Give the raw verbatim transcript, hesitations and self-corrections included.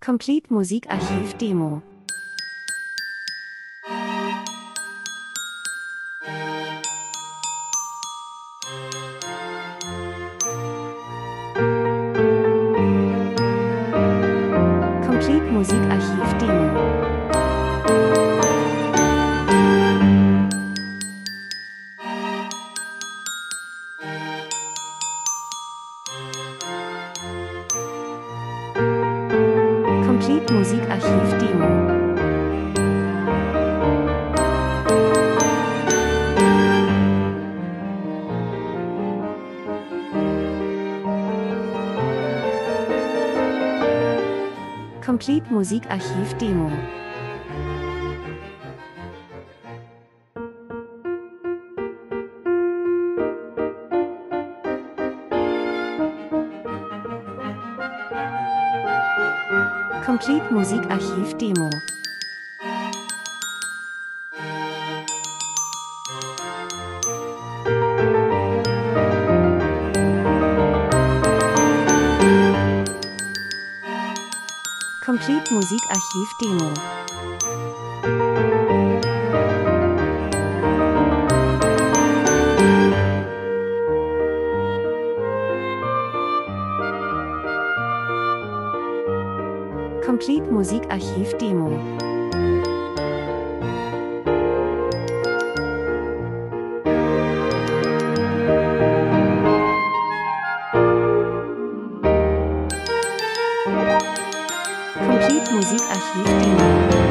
Complete Musikarchiv Demo. Complete Musikarchiv Demo. Complete Musikarchiv Demo. Complete Musikarchiv Demo. Complete Musikarchiv Demo. Complete Musikarchiv Demo. Complete Musikarchiv Demo. Complete Musikarchiv Demo.